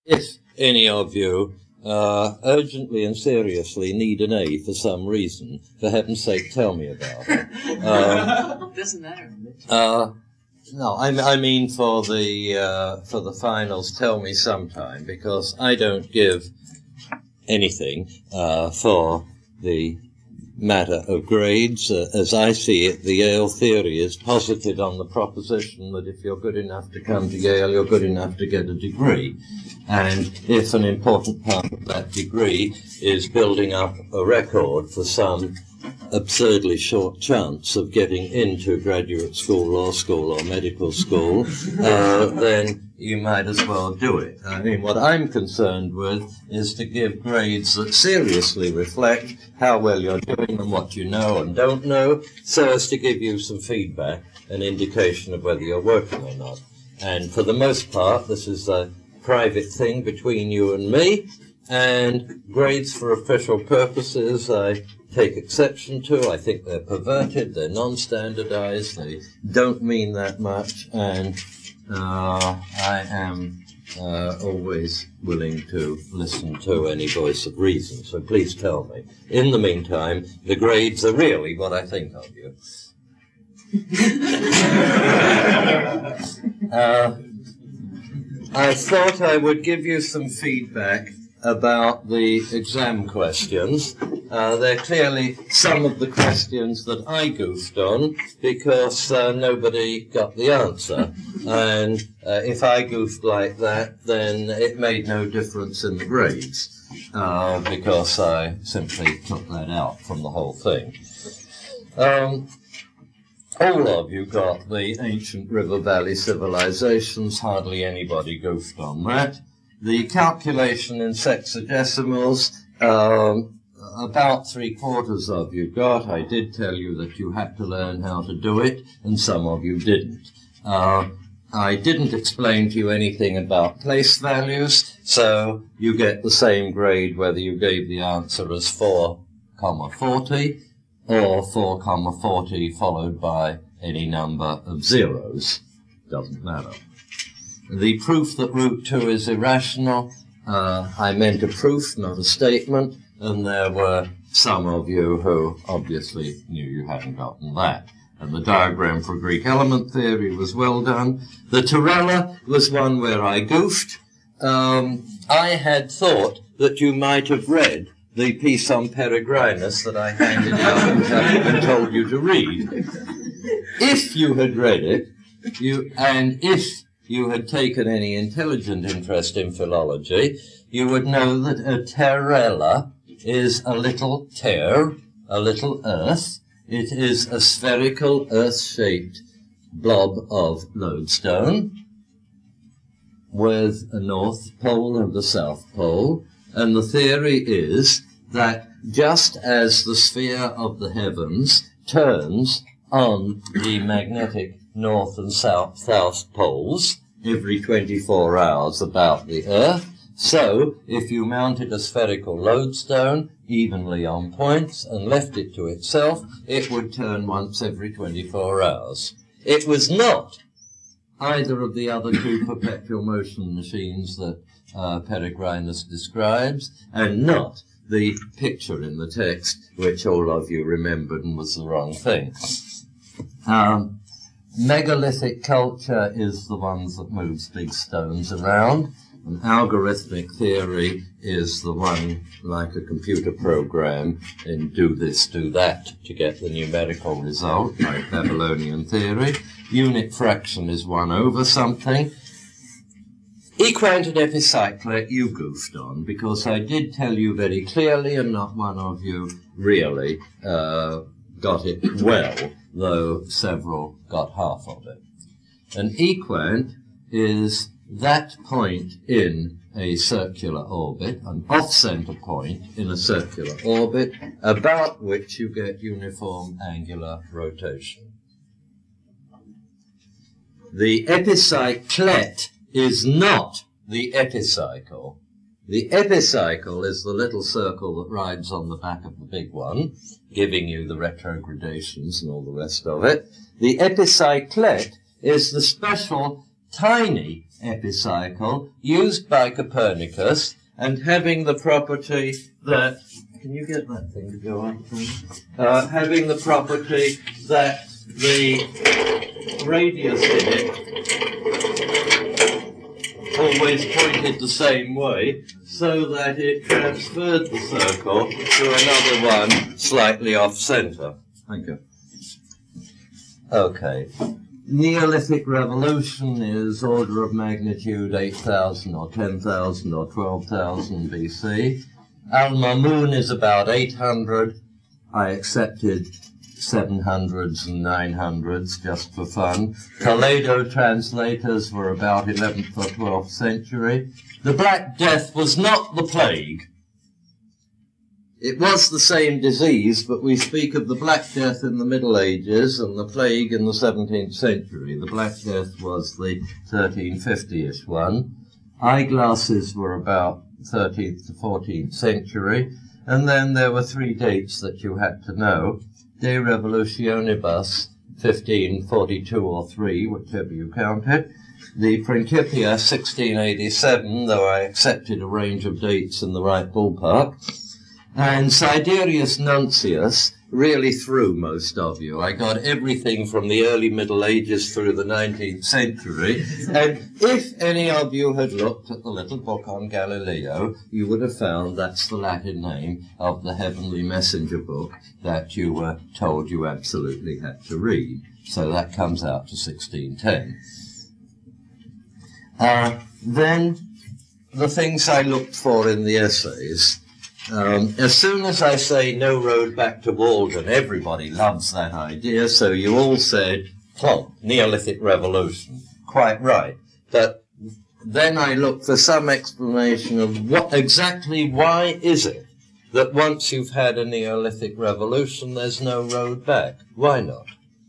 if any of you urgently and seriously need an A for some reason, for heaven's sake, tell me about it. Doesn't matter. No, I mean for the finals, tell me sometime, because I don't give anything for the matter of grades. As I see it, the Yale theory is posited on the proposition that if you're good enough to come to Yale, you're good enough to get a degree. And if an important part of that degree is building up a record for some absurdly short chance of getting into graduate school, law school, or medical school, then you might as well do it. I mean, what I'm concerned with is to give grades that seriously reflect how well you're doing and what you know and don't know, so as to give you some feedback, an indication of whether you're working or not. And for the most part, this is a private thing between you and me, and grades for official purposes I take exception to. I think they're perverted, they're non-standardized, they don't mean that much, and I am always willing to listen to any voice of reason, so please tell me. In the meantime, the grades are really what I think of you. I thought I would give you some feedback about the exam questions. They're clearly some of the questions that I goofed on because nobody got the answer. And if I goofed like that, then it made no difference in the grades because I simply took that out from the whole thing. All of you got the ancient river valley civilizations. Hardly anybody goofed on that. The calculation in sexagecimals, about 3/4 of you got. I did tell you that you had to learn how to do it, and some of you didn't. I didn't explain to you anything about place values, so you get the same grade whether you gave the answer as 4,40 or 4,40 followed by any number of zeros. Doesn't matter. The proof that root 2 is irrational, I meant a proof, not a statement, and there were some of you who obviously knew you hadn't gotten that. And the diagram for Greek element theory was well done. The Torella was one where I goofed. I had thought that you might have read the piece on Peregrinus that I handed out and told you to read. If you had read it, and if you had taken any intelligent interest in philology, you would know that a terrella is a little tear, a little earth. It is a spherical earth-shaped blob of lodestone with a north pole and a south pole. And the theory is that just as the sphere of the heavens turns on the magnetic north and south poles every 24 hours about the Earth, so if you mounted a spherical lodestone evenly on points and left it to itself, it would turn once every 24 hours. It was not either of the other two perpetual motion machines that Peregrinus describes, and not the picture in the text, which all of you remembered and was the wrong thing. Megalithic culture is the ones that moves big stones around, and algorithmic theory is the one like a computer program in do this, do that to get the numerical result, like Babylonian theory. Unit fraction is 1 over something. Equant and epicycler you goofed on, because I did tell you very clearly, and not one of you really got it well, though several got half of it. An equant is that point in a circular orbit, an off-center point in a circular orbit, about which you get uniform angular rotation. The epicyclet is not the epicycle. The epicycle is the little circle that rides on the back of the big one, giving you the retrogradations and all the rest of it. The epicyclet is the special tiny epicycle, used by Copernicus, and having the property that... Can you get that thing to go on, please? Having the property that the radius in it always pointed the same way, so that it transferred the circle to another one slightly off-center. Thank you. Okay. Neolithic revolution is order of magnitude 8,000 or 10,000 or 12,000 BC. Al-Mamun is about 800. I accepted 700s and 900s just for fun. Toledo translators were about 11th or 12th century. The Black Death was not the plague. It was the same disease, but we speak of the Black Death in the Middle Ages and the plague in the 17th century. The Black Death was the 1350-ish one. Eyeglasses were about 13th to 14th century. And then there were three dates that you had to know. De Revolutionibus, 1542 or 3, whichever you count it. The Principia, 1687, though I accepted a range of dates in the right ballpark. And Siderius Nuncius really threw most of you. I got everything from the early Middle Ages through the 19th century. And if any of you had looked at the little book on Galileo, you would have found that's the Latin name of the heavenly messenger book that you were told you absolutely had to read. So that comes out to 1610. Then the things I looked for in the essays. As soon as I say no road back to Walden, everybody loves that idea, so you all said, plonk, Neolithic revolution. Quite right. But then I looked for some explanation of what exactly, why is it that once you've had a Neolithic revolution, there's no road back? Why not?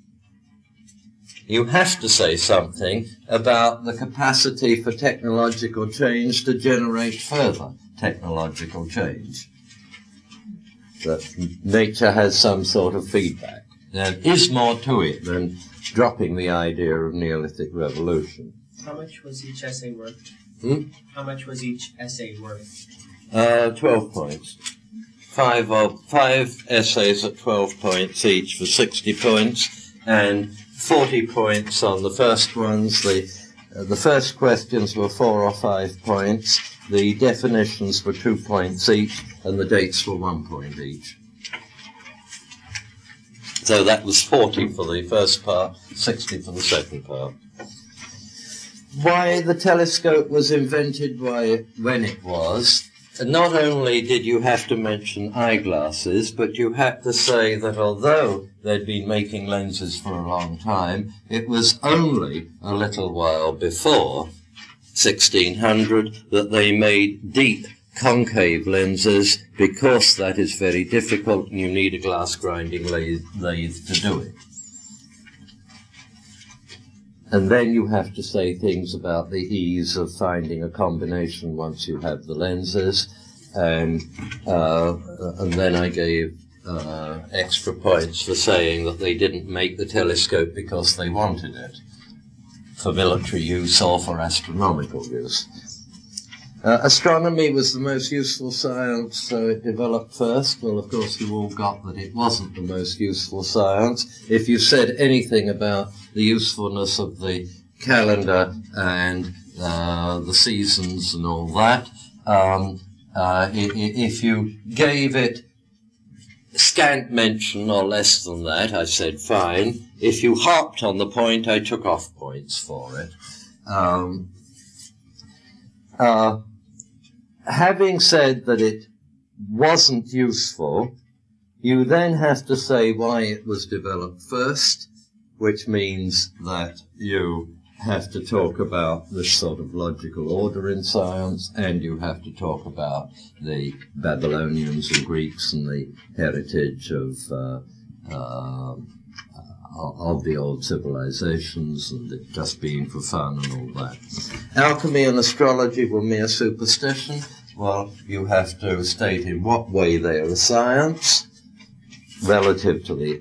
You have to say something about the capacity for technological change to generate further technological change. That nature has some sort of feedback. There is more to it than dropping the idea of Neolithic revolution. How much was each essay worth? How much was each essay worth? 12 points. Five essays at 12 points each for 60 points, and 40 points on the first ones. The first questions were 4 or 5 points. The definitions were 2 points each, and the dates were 1 point each. So that was 40 for the first part, 60 for the second part. Why the telescope was invented when it was, not only did you have to mention eyeglasses, but you had to say that although they'd been making lenses for a long time, it was only a little while before 1600 that they made deep concave lenses, because that is very difficult and you need a glass grinding lathe to do it. And then you have to say things about the ease of finding a combination once you have the lenses, and then I gave extra points for saying that they didn't make the telescope because they wanted it, for military use or for astronomical use. Astronomy was the most useful science, so it developed first. Well, of course, you all got that it wasn't the most useful science. If you said anything about the usefulness of the calendar and the seasons and all that, if you gave it scant mention or less than that, I said fine. If you harped on the point, I took off points for it. Having said that it wasn't useful, you then have to say why it was developed first, which means that you have to talk about this sort of logical order in science, and you have to talk about the Babylonians and Greeks and the heritage of the old civilizations, and it just being for fun and all that. Alchemy and astrology were mere superstition. Well, you have to state in what way they are a science relative to the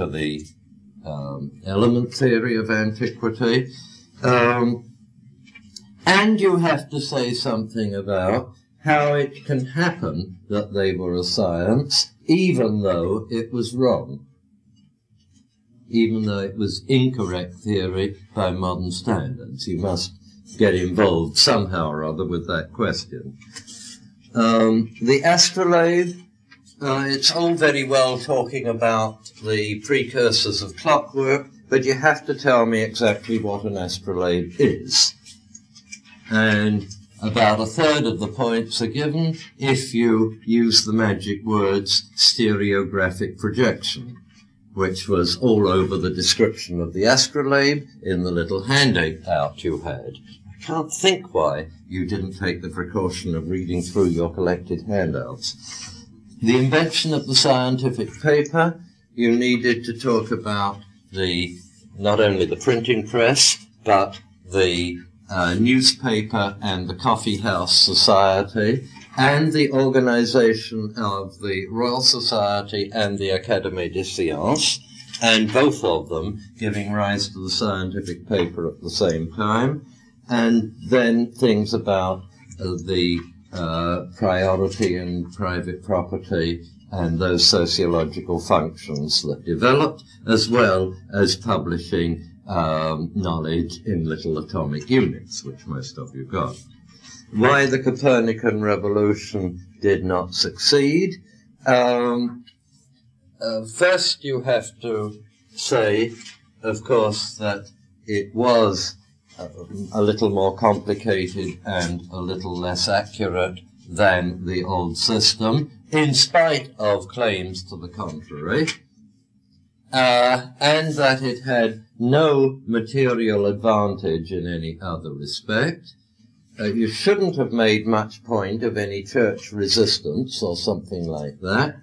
element theory of antiquity. And you have to say something about how it can happen that they were a science, even though it was wrong, even though it was incorrect theory by modern standards. You must get involved somehow or other with that question. The astrolabe, it's all very well talking about the precursors of clockwork, but you have to tell me exactly what an astrolabe is. And about a third of the points are given if you use the magic words stereographic projection, which was all over the description of the astrolabe in the little handout you had. I can't think why you didn't take the precaution of reading through your collected handouts. The invention of the scientific paper, you needed to talk about not only the printing press, but the newspaper and the coffee house society, and the organization of the Royal Society and the Académie des Sciences, and both of them giving rise to the scientific paper at the same time, and then things about the priority and private property and those sociological functions that developed, as well as publishing knowledge in little atomic units, which most of you got. Why the Copernican revolution did not succeed. First you have to say, of course, that it was a little more complicated and a little less accurate than the old system, in spite of claims to the contrary, and that it had no material advantage in any other respect. You shouldn't have made much point of any church resistance or something like that,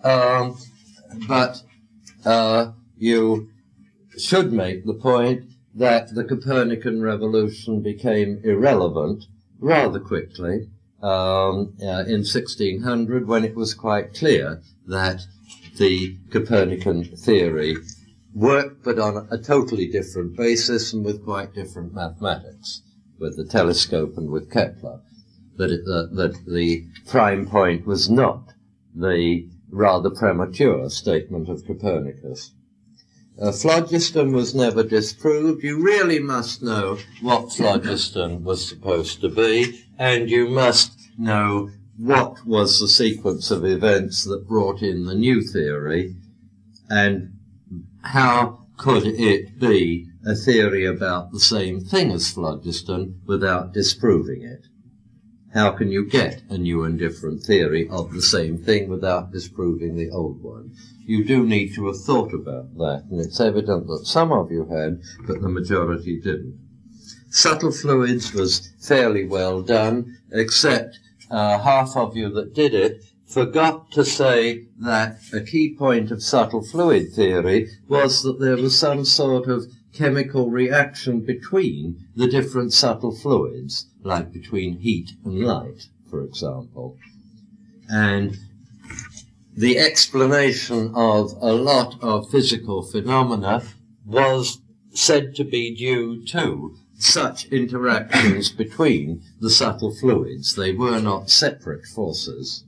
but you should make the point that the Copernican revolution became irrelevant rather quickly in 1600, when it was quite clear that the Copernican theory worked, but on a totally different basis and with quite different mathematics, with the telescope and with Kepler, that the prime point was not the rather premature statement of Copernicus. Phlogiston was never disproved. You really must know what phlogiston was supposed to be, and you must know what was the sequence of events that brought in the new theory, and how could it be a theory about the same thing as phlogiston without disproving it? How can you get a new and different theory of the same thing without disproving the old one? You do need to have thought about that, and it's evident that some of you had, but the majority didn't. Subtle fluids was fairly well done, except half of you that did it forgot to say that a key point of subtle fluid theory was that there was some sort of chemical reaction between the different subtle fluids, like between heat and light, for example. And the explanation of a lot of physical phenomena was said to be due to such interactions between the subtle fluids. They were not separate forces.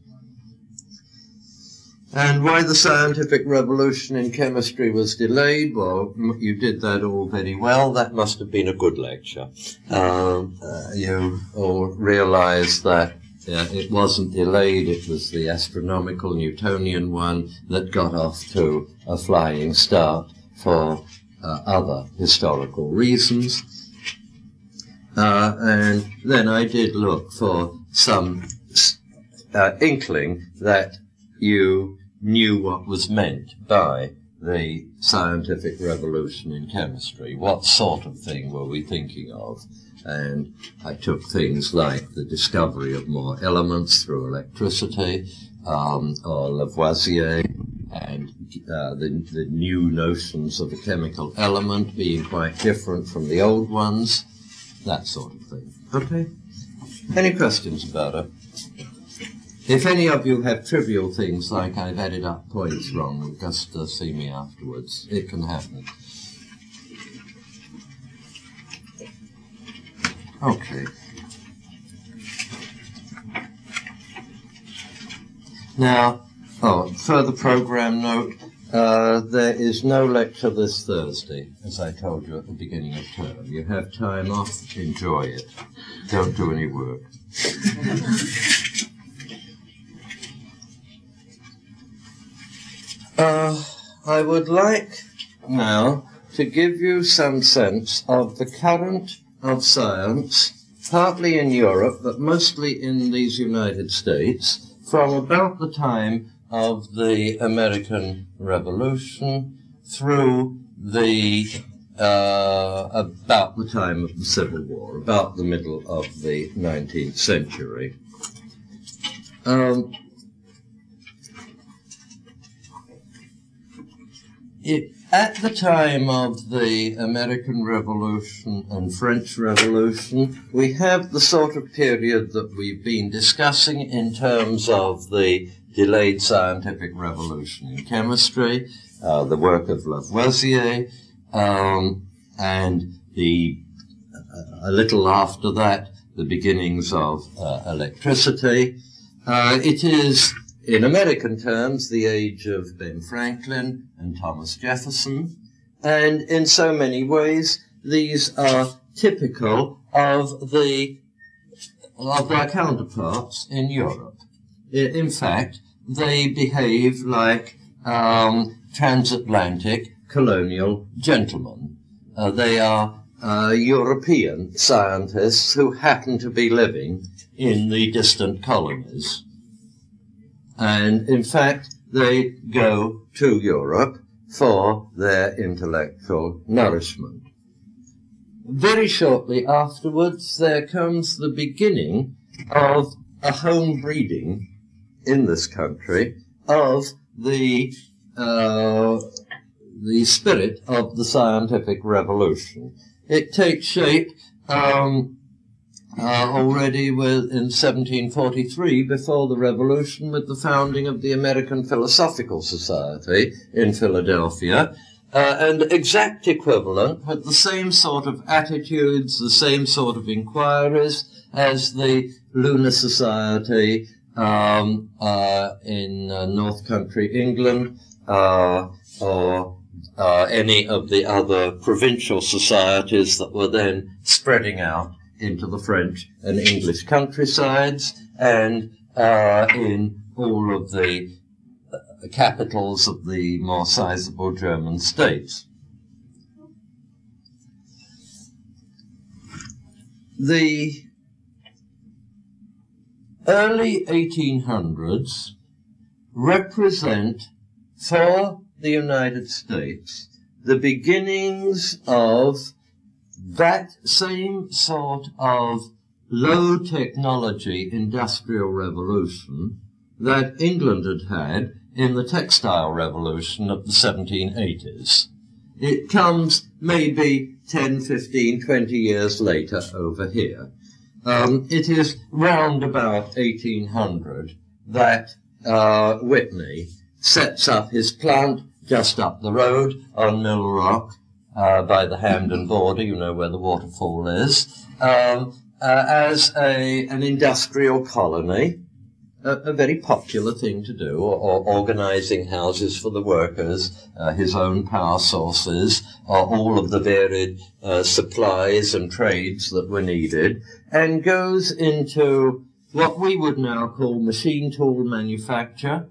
And why the scientific revolution in chemistry was delayed? Well, you did that all very well. That must have been a good lecture. You all realized that it wasn't delayed. It was the astronomical Newtonian one that got off to a flying start for other historical reasons. And then I did look for some inkling that you knew what was meant by the scientific revolution in chemistry. What sort of thing were we thinking of? And I took things like the discovery of more elements through electricity, or Lavoisier, and the new notions of a chemical element being quite different from the old ones, that sort of thing. Okay? Any questions about it? If any of you have trivial things like I've added up points wrong, just see me afterwards. It can happen. Okay. Now, further program note, there is no lecture this Thursday, as I told you at the beginning of term. You have time off, enjoy it. Don't do any work. I would like now to give you some sense of the current of science, partly in Europe, but mostly in these United States, from about the time of the American Revolution through the about the time of the Civil War, about the middle of the 19th century. At the time of the American Revolution and French Revolution, we have the sort of period that we've been discussing in terms of the delayed scientific revolution in chemistry, the work of Lavoisier, and a little after that, the beginnings of electricity. It is, in American terms, the age of Ben Franklin and Thomas Jefferson, and in so many ways, these are typical of their counterparts in Europe. In fact, they behave like transatlantic colonial gentlemen. They are European scientists who happen to be living in the distant colonies. And in fact, they go to Europe for their intellectual nourishment. Very shortly afterwards, there comes the beginning of a home breeding in this country of the spirit of the scientific revolution. It takes shape already in 1743, before the Revolution, with the founding of the American Philosophical Society in Philadelphia, and exact equivalent with the same sort of attitudes, the same sort of inquiries as the Lunar Society in North Country, England, or any of the other provincial societies that were then spreading out into the French and English countrysides, and in all of the capitals of the more sizable German states. The early 1800s represent for the United States the beginnings of that same sort of low technology industrial revolution that England had in the textile revolution of the 1780s. It comes maybe 10, 15, 20 years later over here. It is round about 1800 that Whitney sets up his plant just up the road on Mill Rock, by the Hampden border, you know where the waterfall is, as an industrial colony, a very popular thing to do, or organizing houses for the workers, his own power sources, all of the varied supplies and trades that were needed, and goes into what we would now call machine tool manufacture,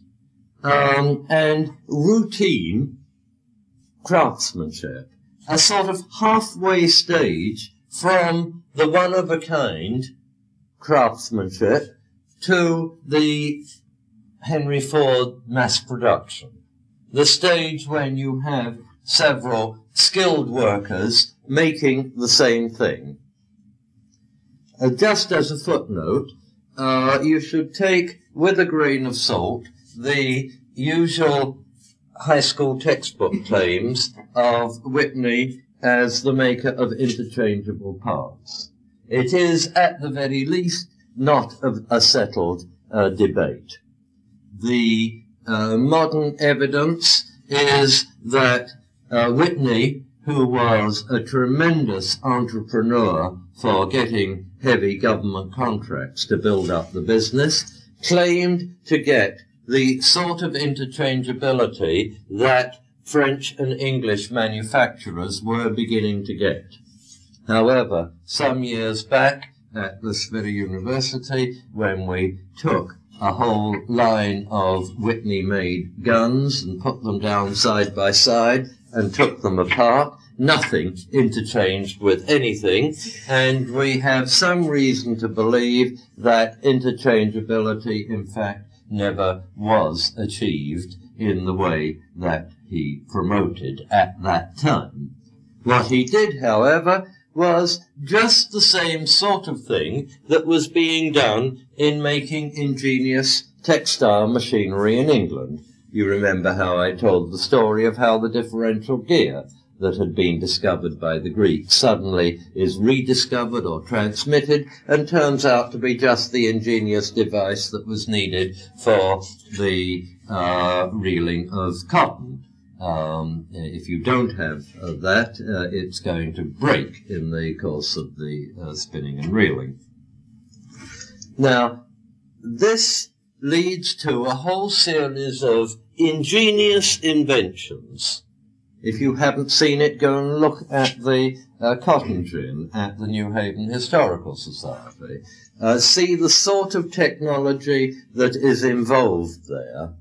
and routine craftsmanship, a sort of halfway stage from the one-of-a-kind craftsmanship to the Henry Ford mass production, the stage when you have several skilled workers making the same thing. Just as a footnote, you should take with a grain of salt the usual high school textbook claims of Whitney as the maker of interchangeable parts. It is, at the very least, not a settled debate. The modern evidence is that Whitney, who was a tremendous entrepreneur for getting heavy government contracts to build up the business, claimed to get the sort of interchangeability that French and English manufacturers were beginning to get. However, some years back at this very university, when we took a whole line of Whitney-made guns and put them down side by side and took them apart, nothing interchanged with anything, and we have some reason to believe that interchangeability, in fact, never was achieved in the way that he promoted at that time. What he did, however, was just the same sort of thing that was being done in making ingenious textile machinery in England. You remember how I told the story of how the differential gear that had been discovered by the Greeks suddenly is rediscovered or transmitted and turns out to be just the ingenious device that was needed for the reeling of cotton. If you don't have that, it's going to break in the course of the spinning and reeling. Now, this leads to a whole series of ingenious inventions. If you haven't seen it, go and look at the cotton gin at the New Haven Historical Society. See the sort of technology that is involved there.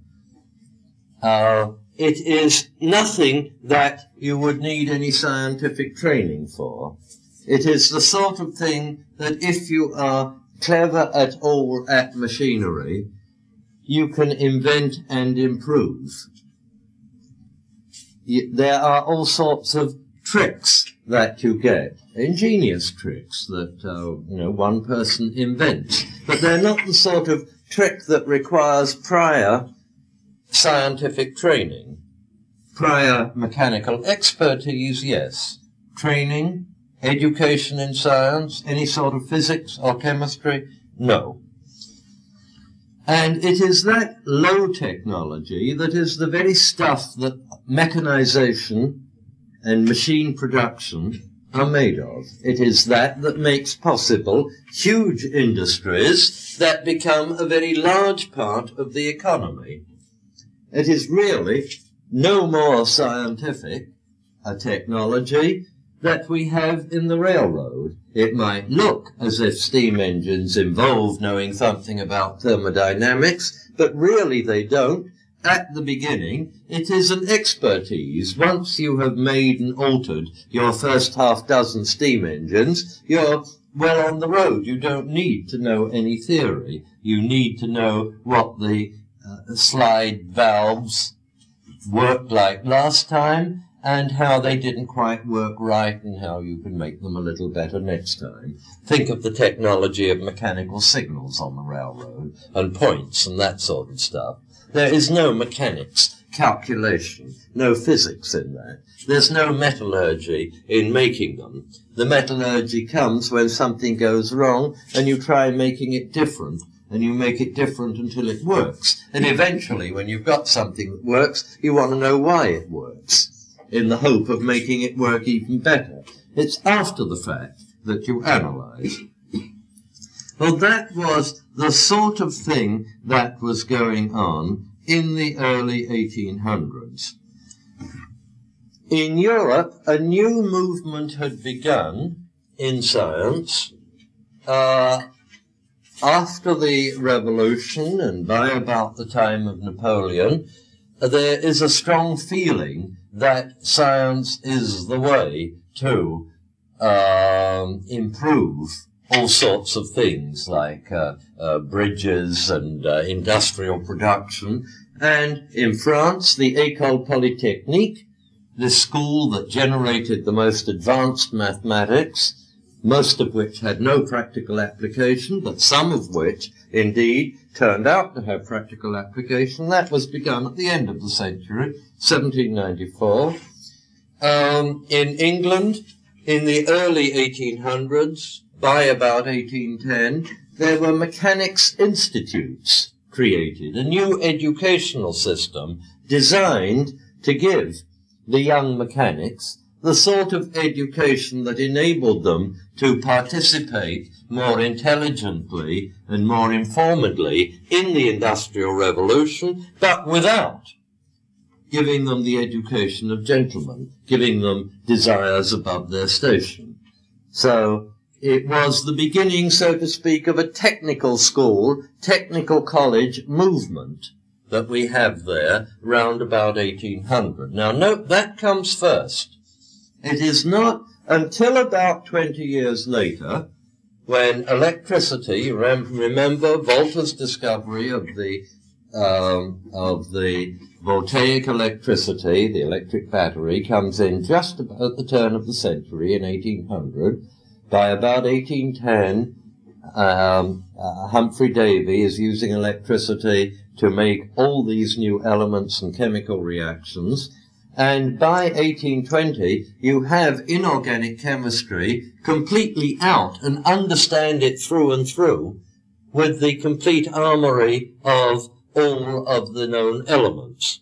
It is nothing that you would need any scientific training for. It is the sort of thing that if you are clever at all at machinery, you can invent and improve. There are all sorts of tricks that you get, ingenious tricks that one person invents, but they're not the sort of trick that requires prior scientific training. Prior mechanical expertise, yes. Training, education in science, any sort of physics or chemistry, no. And it is that low technology that is the very stuff that mechanization and machine production are made of. It is that that makes possible huge industries that become a very large part of the economy. It is really no more scientific a technology that we have in the railroad. It might look as if steam engines involve knowing something about thermodynamics, but really they don't. At the beginning, it is an expertise. Once you have made and altered your first half dozen steam engines, you're well on the road. You don't need to know any theory. You need to know what the slide valves worked like last time, and how they didn't quite work right, and how you can make them a little better next time. Think of the technology of mechanical signals on the railroad, and points and that sort of stuff. There is no mechanics, calculation, no physics in that. There's no metallurgy in making them. The metallurgy comes when something goes wrong, and you try making it different, and you make it different until it works. And eventually, when you've got something that works, you want to know why it works, in the hope of making it work even better. It's after the fact that you analyze. Well, that was the sort of thing that was going on in the early 1800s. In Europe, a new movement had begun in science after the Revolution, and by about the time of Napoleon. There is a strong feeling that science is the way to improve all sorts of things like bridges and industrial production. And in France, the École Polytechnique, the school that generated the most advanced mathematics, most of which had no practical application, but some of which, indeed, turned out to have practical application. That was begun at the end of the century, 1794. In England, in the early 1800s, by about 1810, there were mechanics institutes created, a new educational system designed to give the young mechanics the sort of education that enabled them to participate more intelligently and more informedly in the Industrial Revolution, but without giving them the education of gentlemen, giving them desires above their station. So it was the beginning, so to speak, of a technical school, technical college movement that we have there round about 1800. Now note, that comes first. It is not until about 20 years later, when electricity, remember Volta's discovery of the voltaic electricity, the electric battery, comes in just about the turn of the century in 1800. By about 1810, Humphrey Davy is using electricity to make all these new elements and chemical reactions. And by 1820, you have inorganic chemistry completely out and understand it through and through with the complete armory of all of the known elements.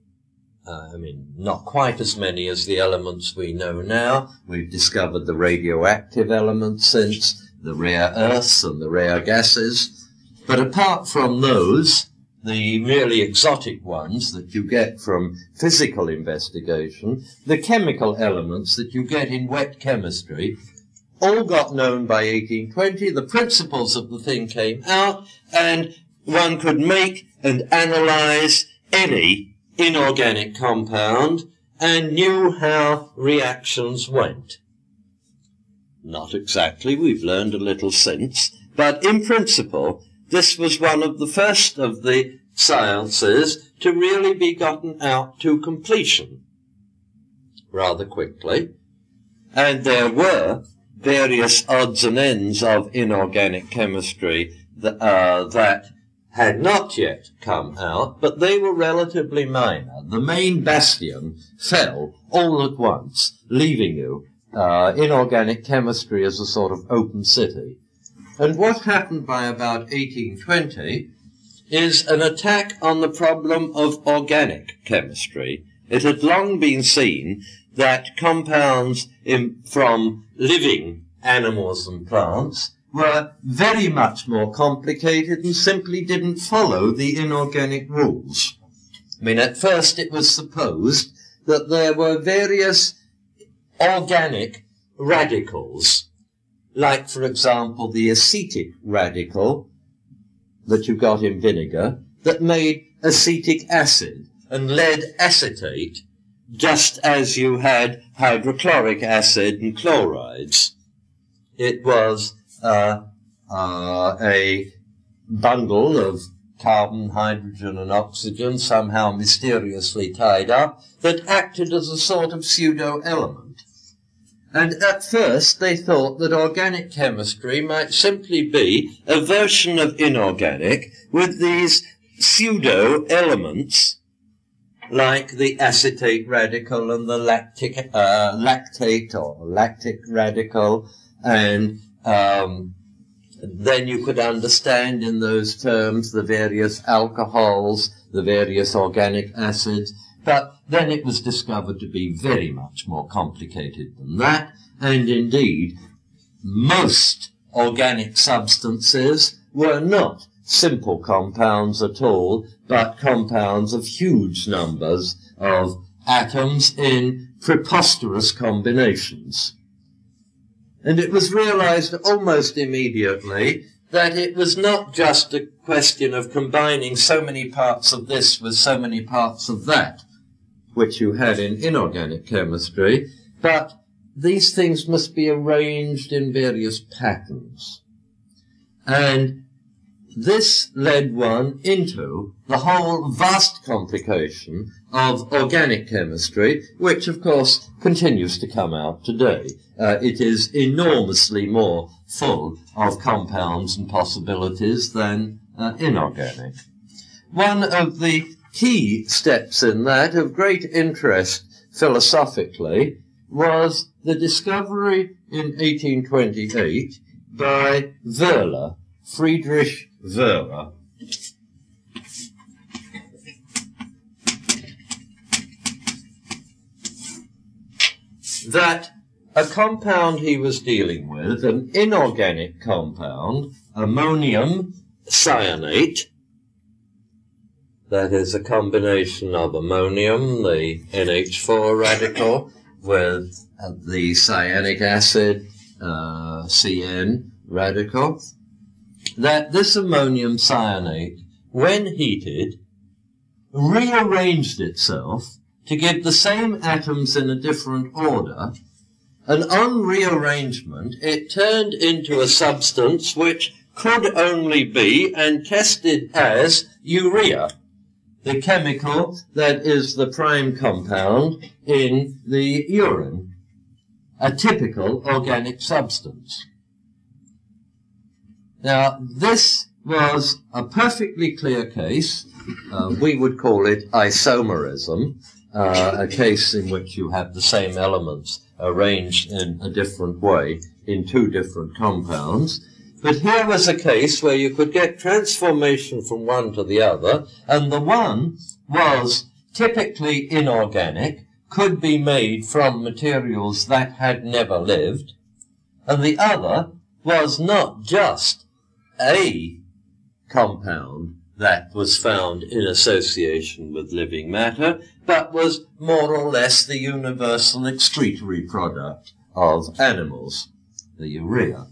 Not quite as many as the elements we know now. We've discovered the radioactive elements since, the rare earths and the rare gases. But apart from those, the really exotic ones that you get from physical investigation, the chemical elements that you get in wet chemistry, all got known by 1820. The principles of the thing came out, and one could make and analyze any inorganic compound and knew how reactions went. Not exactly, we've learned a little since, but in principle, this was one of the first of the sciences to really be gotten out to completion rather quickly. And there were various odds and ends of inorganic chemistry that had not yet come out, but they were relatively minor. The main bastion fell all at once, leaving you inorganic chemistry as a sort of open city. And what happened by about 1820 is an attack on the problem of organic chemistry. It had long been seen that compounds from living animals and plants were very much more complicated and simply didn't follow the inorganic rules. At first it was supposed that there were various organic radicals, like, for example, the acetic radical that you got in vinegar that made acetic acid and lead acetate, just as you had hydrochloric acid and chlorides. It was a bundle of carbon, hydrogen, and oxygen somehow mysteriously tied up that acted as a sort of pseudo-element. And at first they thought that organic chemistry might simply be a version of inorganic with these pseudo-elements like the acetate radical and the lactate or lactic radical, and then you could understand in those terms the various alcohols, the various organic acids. But then it was discovered to be very much more complicated than that, and indeed, most organic substances were not simple compounds at all, but compounds of huge numbers of atoms in preposterous combinations. And it was realized almost immediately that it was not just a question of combining so many parts of this with so many parts of that, which you had in inorganic chemistry, but these things must be arranged in various patterns. And this led one into the whole vast complication of organic chemistry, which of course continues to come out today. It is enormously more full of compounds and possibilities than inorganic. One of the key steps in that, of great interest philosophically, was the discovery in 1828 by Wöhler, Friedrich Wöhler, that a compound he was dealing with, an inorganic compound, ammonium cyanate, that is a combination of ammonium, the NH4 radical, with the cyanic acid, CN radical, that this ammonium cyanate, when heated, rearranged itself to give the same atoms in a different order, and on rearrangement it turned into a substance which could only be and tested as urea, the chemical that is the prime compound in the urine, a typical organic substance. Now, this was a perfectly clear case. We would call it isomerism, a case in which you have the same elements arranged in a different way in two different compounds. But here was a case where you could get transformation from one to the other, and the one was typically inorganic, could be made from materials that had never lived, and the other was not just a compound that was found in association with living matter, but was more or less the universal excretory product of animals, the urea.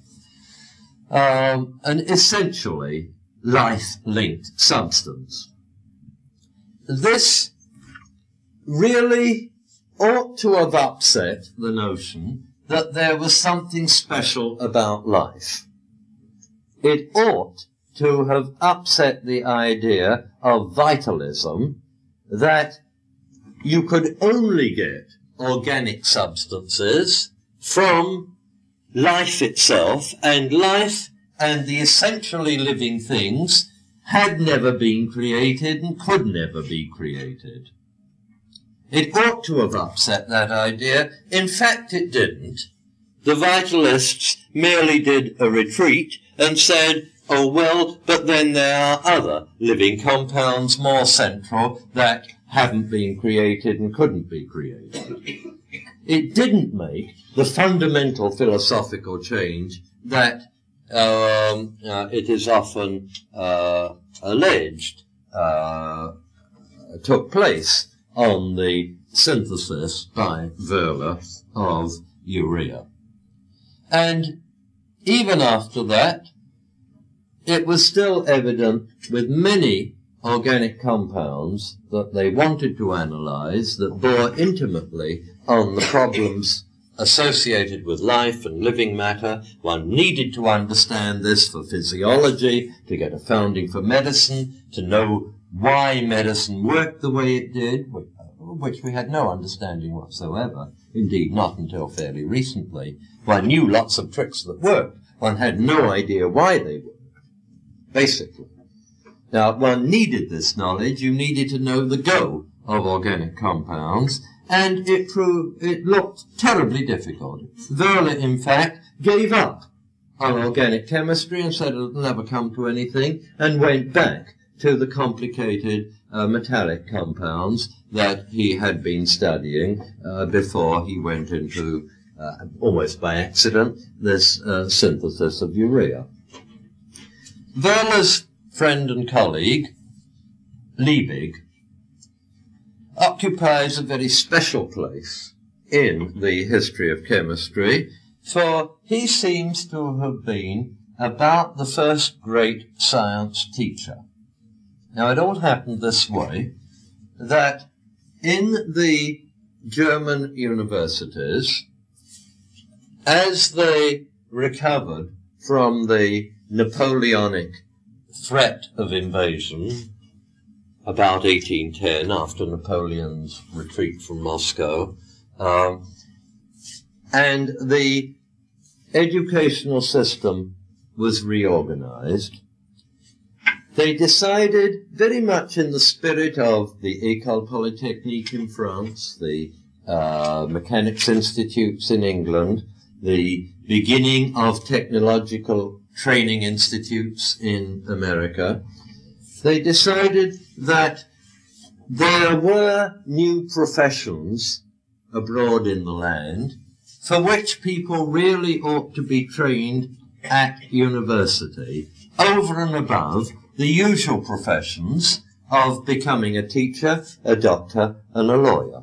An essentially life-linked substance. This really ought to have upset the notion that there was something special about life. It ought to have upset the idea of vitalism, that you could only get organic substances from life itself, and life and the essentially living things had never been created and could never be created. It ought to have upset that idea. In fact, it didn't. The vitalists merely did a retreat and said, oh, well, but then there are other living compounds more central that haven't been created and couldn't be created. It didn't make the fundamental philosophical change that it is often alleged took place on the synthesis by Wöhler of urea. And even after that, it was still evident with many organic compounds that they wanted to analyze that bore intimately on the problems associated with life and living matter. One needed to understand this for physiology, to get a founding for medicine, to know why medicine worked the way it did, which we had no understanding whatsoever, indeed not until fairly recently. One knew lots of tricks that worked. One had no idea why they worked, basically. Now, one needed this knowledge. You needed to know the go of organic compounds, and it looked terribly difficult. Wöhler, in fact, gave up on organic chemistry and said it'll never come to anything, and went back to the complicated metallic compounds that he had been studying before he went into, almost by accident, this synthesis of urea. Wöhler's friend and colleague, Liebig, occupies a very special place in the history of chemistry, for he seems to have been about the first great science teacher. Now, it all happened this way, that in the German universities, as they recovered from the Napoleonic threat of invasion about 1810, after Napoleon's retreat from Moscow, and the educational system was reorganized, they decided, very much in the spirit of the École Polytechnique in France, the Mechanics Institutes in England, the beginning of technological training institutes in America, they decided that there were new professions abroad in the land for which people really ought to be trained at university, over and above the usual professions of becoming a teacher, a doctor, and a lawyer.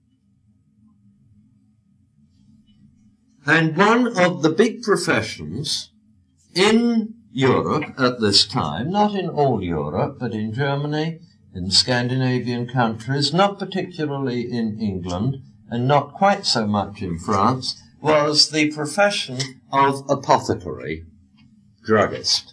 And one of the big professions in Europe at this time, not in all Europe, but in Germany, in Scandinavian countries, not particularly in England, and not quite so much in France, was the profession of apothecary, druggist.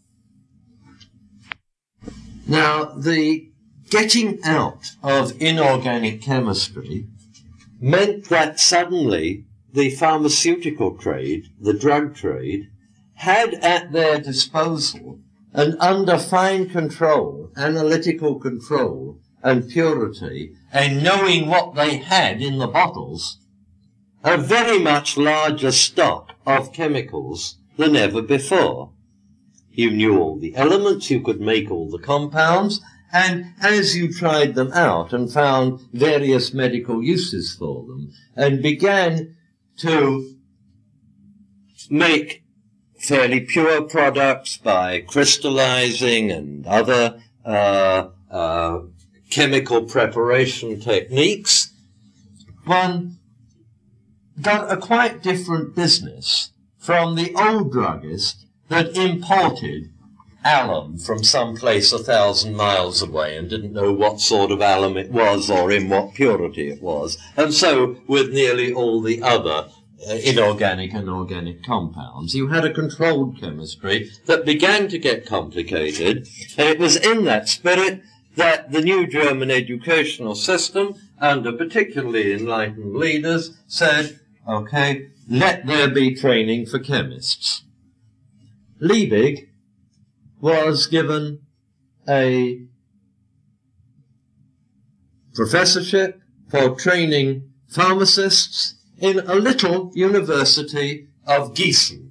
Now, the getting out of inorganic chemistry meant that suddenly the pharmaceutical trade, the drug trade, had at their disposal and under fine control, analytical control and purity, and knowing what they had in the bottles, a very much larger stock of chemicals than ever before. You knew all the elements, you could make all the compounds, and as you tried them out and found various medical uses for them, and began to make fairly pure products by crystallizing and other chemical preparation techniques, one got a quite different business from the old druggist that imported alum from some place 1,000 miles away and didn't know what sort of alum it was or in what purity it was. And so with nearly all the other inorganic and organic compounds, you had a controlled chemistry that began to get complicated, and it was in that spirit that the new German educational system, under particularly enlightened leaders, said, okay, let there be training for chemists. Liebig was given a professorship for training pharmacists in a little university of Gießen.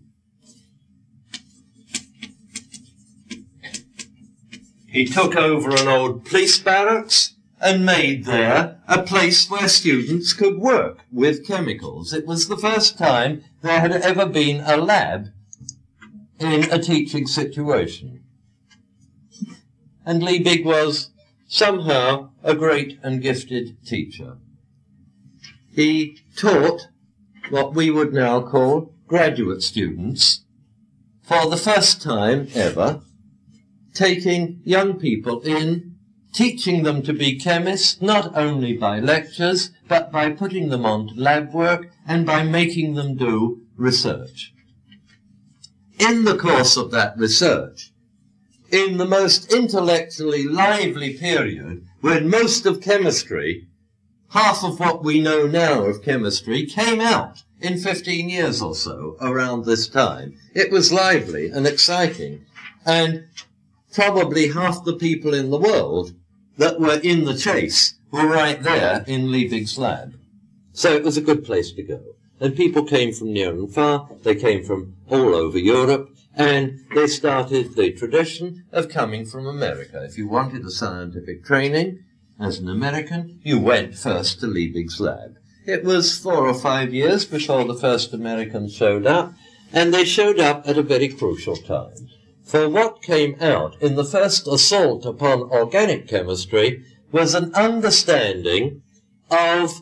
He took over an old police barracks and made there a place where students could work with chemicals. It was the first time there had ever been a lab in a teaching situation. And Liebig was somehow a great and gifted teacher. He taught what we would now call graduate students for the first time ever, taking young people in, teaching them to be chemists, not only by lectures, but by putting them on to lab work and by making them do research. In the course of that research, in the most intellectually lively period, when most of chemistry, half of what we know now of chemistry, came out in 15 years or so around this time. It was lively and exciting, and probably half the people in the world that were in the chase were right there in Liebig's lab. So it was a good place to go. And people came from near and far, they came from all over Europe, and they started the tradition of coming from America. If you wanted a scientific training as an American, you went first to Liebig's lab. It was 4 or 5 years before the first Americans showed up, and they showed up at a very crucial time. For what came out in the first assault upon organic chemistry was an understanding of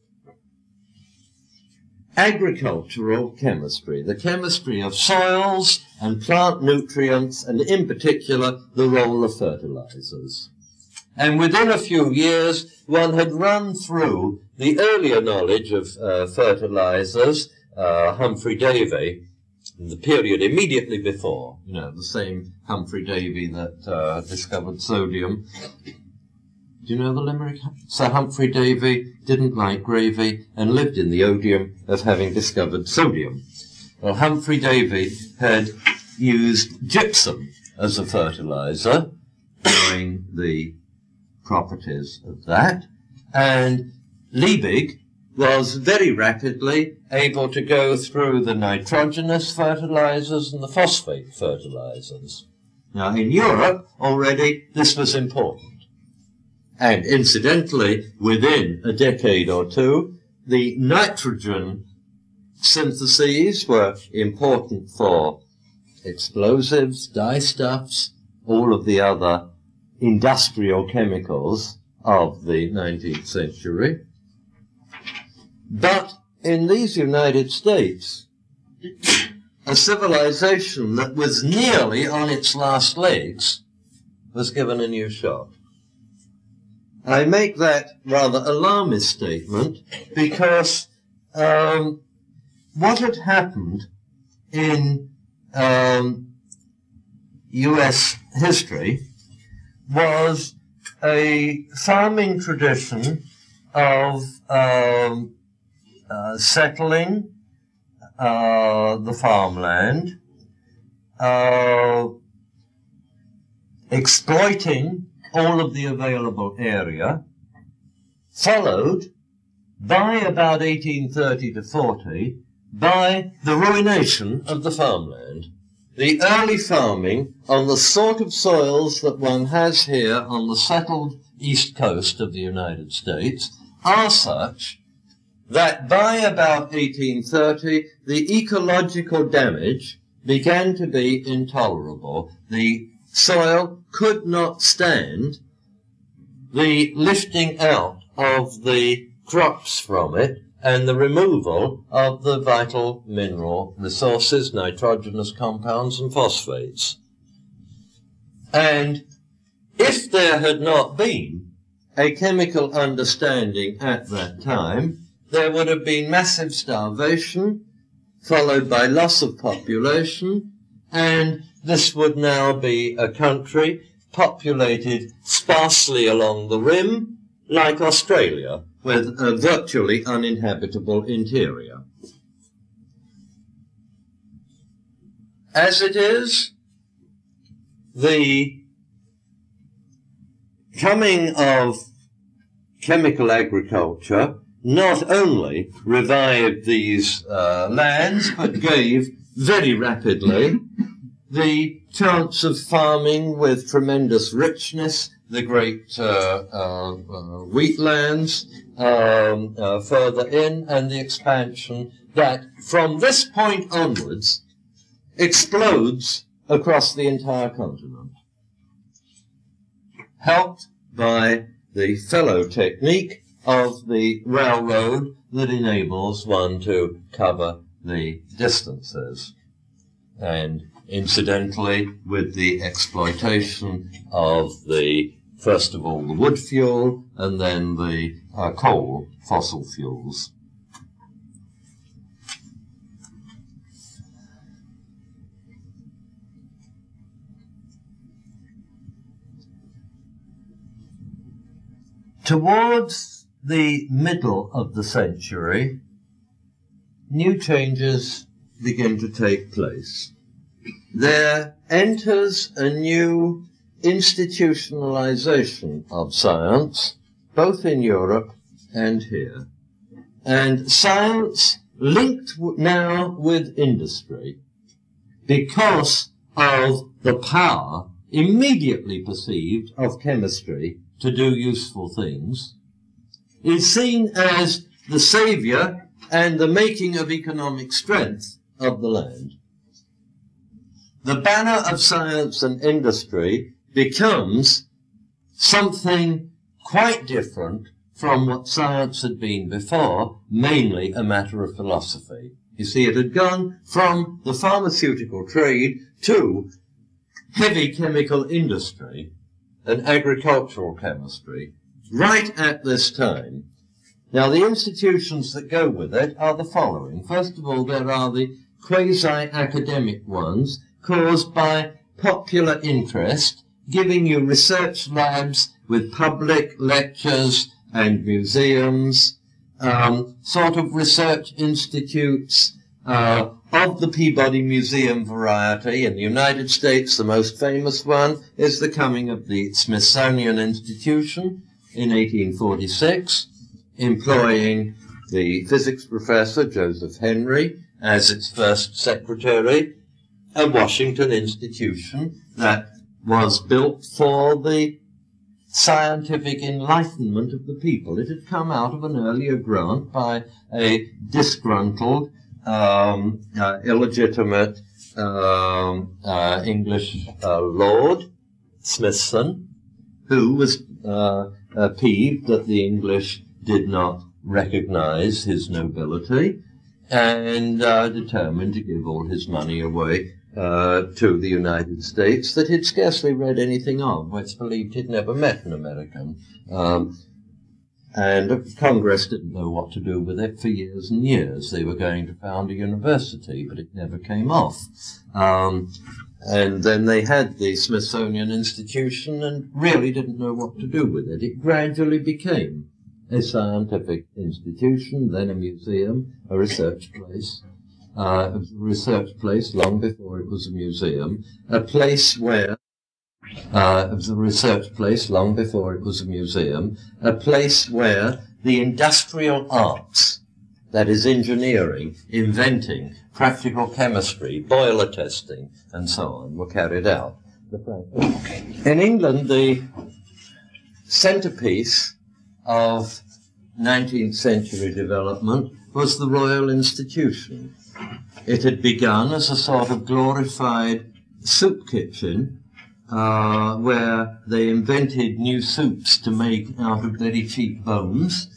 agricultural chemistry, the chemistry of soils and plant nutrients, and in particular the role of fertilizers. And within a few years, one had run through the earlier knowledge of fertilizers, Humphrey Davy, in the period immediately before, the same Humphrey Davy that discovered sodium. Do you know the limerick? Sir Humphrey Davy didn't like gravy and lived in the odium of having discovered sodium. Well, Humphrey Davy had used gypsum as a fertilizer, knowing the properties of that, and Liebig was very rapidly able to go through the nitrogenous fertilizers and the phosphate fertilizers. Now, in Europe, already, this was important. And incidentally, within a decade or two, the nitrogen syntheses were important for explosives, dyestuffs, all of the other industrial chemicals of the 19th century. But in these United States, a civilization that was nearly on its last legs was given a new shot. I make that rather alarmist statement because what had happened in U.S. history was a farming tradition of settling the farmland, exploiting all of the available area, followed by about 1830 to 40 by the ruination of the farmland. The early farming on the sort of soils that one has here on the settled east coast of the United States are such that by about 1830, the ecological damage began to be intolerable. The soil could not stand the lifting out of the crops from it and the removal of the vital mineral resources, nitrogenous compounds and phosphates. And if there had not been a chemical understanding at that time, there would have been massive starvation, followed by loss of population, and this would now be a country populated sparsely along the rim, like Australia, with a virtually uninhabitable interior. As it is, the coming of chemical agriculture not only revived these lands, but gave very rapidly the chance of farming with tremendous richness, the great wheatlands further in, and the expansion that from this point onwards explodes across the entire continent, helped by the fellow technique of the railroad that enables one to cover the distances. And incidentally, with the exploitation of the, first of all, the wood fuel, and then the coal, fossil fuels. Towards the middle of the century, new changes begin to take place. There enters a new institutionalization of science, both in Europe and here. And science linked now with industry because of the power immediately perceived of chemistry to do useful things, is seen as the savior and the making of economic strength of the land. The banner of science and industry becomes something quite different from what science had been before, mainly a matter of philosophy. You see, it had gone from the pharmaceutical trade to heavy chemical industry and agricultural chemistry right at this time. Now, the institutions that go with it are the following. First of all, there are the quasi-academic ones caused by popular interest, giving you research labs with public lectures and museums, sort of research institutes of the Peabody Museum variety. In the United States, the most famous one is the coming of the Smithsonian Institution in 1846, employing the physics professor Joseph Henry as its first secretary, a Washington institution that was built for the scientific enlightenment of the people. It had come out of an earlier grant by a disgruntled illegitimate English lord, Smithson, who was peeved that the English did not recognize his nobility, and determined to give all his money away to the United States that he'd scarcely read anything of. It's believed he'd never met an American. And Congress didn't know what to do with it for years and years. They were going to found a university, but it never came off. And then they had the Smithsonian Institution and really didn't know what to do with it. It gradually became a scientific institution, then a museum, a research place. It was a research place long before it was a museum, a place where it was a research place long before it was a museum, a place where the industrial arts, that is engineering, inventing, practical chemistry, boiler testing, and so on, were carried out. In England, the centerpiece of 19th century development was the Royal Institution. It had begun as a sort of glorified soup kitchen, where they invented new soups to make out of very cheap bones,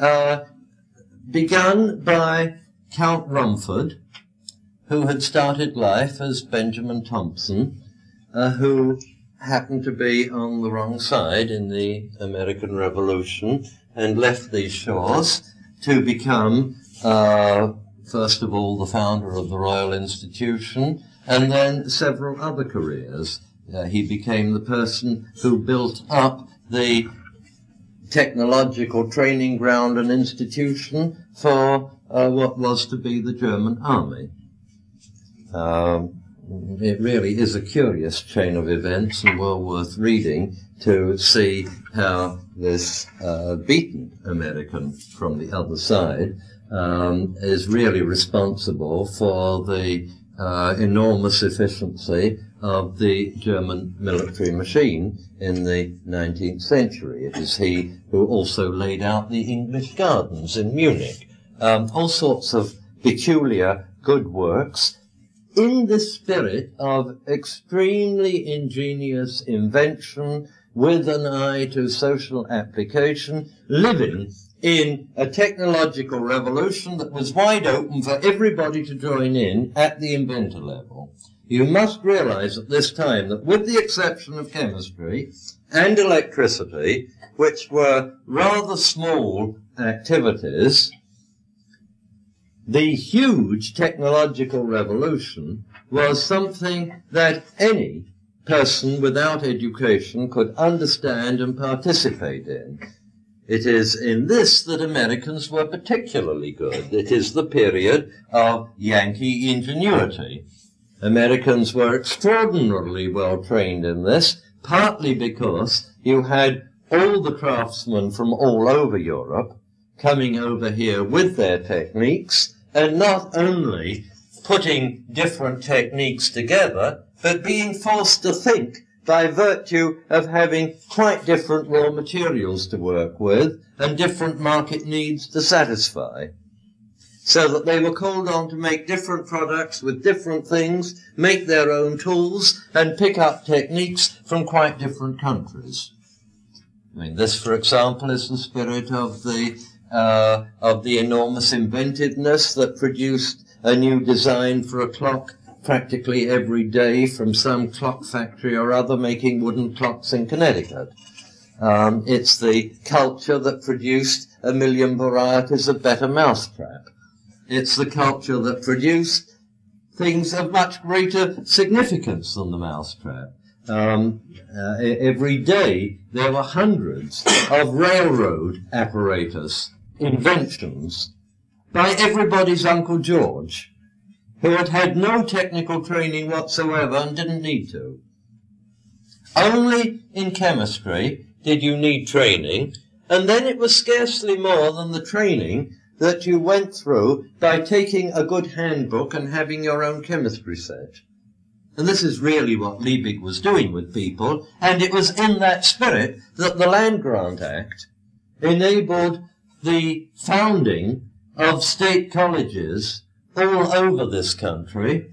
begun by Count Rumford, who had started life as Benjamin Thompson, who happened to be on the wrong side in the American Revolution and left these shores to become, first of all, the founder of the Royal Institution, and then several other careers. He became the person who built up the technological training ground and institution for what was to be the German army. It really is a curious chain of events and well worth reading to see how this beaten American from the other side is really responsible for the enormous efficiency of the German military machine in the 19th century. It is he who also laid out the English gardens in Munich. All sorts of peculiar good works in the spirit of extremely ingenious invention with an eye to social application, living in a technological revolution that was wide open for everybody to join in at the inventor level. You must realize at this time that with the exception of chemistry and electricity, which were rather small activities, the huge technological revolution was something that any person without education could understand and participate in. It is in this that Americans were particularly good. It is the period of Yankee ingenuity. Americans were extraordinarily well trained in this, partly because you had all the craftsmen from all over Europe coming over here with their techniques, and not only putting different techniques together, but being forced to think by virtue of having quite different raw materials to work with and different market needs to satisfy. So that they were called on to make different products with different things, make their own tools, and pick up techniques from quite different countries. I mean, this, for example, is the spirit of the enormous inventiveness that produced a new design for a clock practically every day from some clock factory or other making wooden clocks in Connecticut. It's the culture that produced 1 million varieties of better mousetrap. It's the culture that produced things of much greater significance than the mousetrap. Every day there were hundreds of railroad apparatus inventions by everybody's Uncle George, who had had no technical training whatsoever and didn't need to. Only in chemistry did you need training, and then it was scarcely more than the training that you went through by taking a good handbook and having your own chemistry set. And this is really what Liebig was doing with people, and it was in that spirit that the Land Grant Act enabled the founding of state colleges all over this country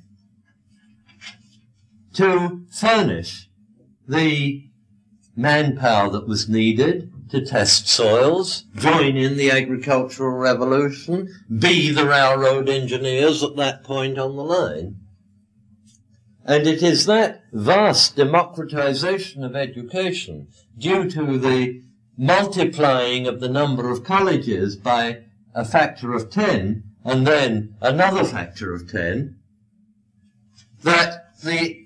to furnish the manpower that was needed to test soils, join in the agricultural revolution, be the railroad engineers at that point on the line. And it is that vast democratization of education, due to the multiplying of the number of colleges by a factor of 10, and then another factor of 10, that the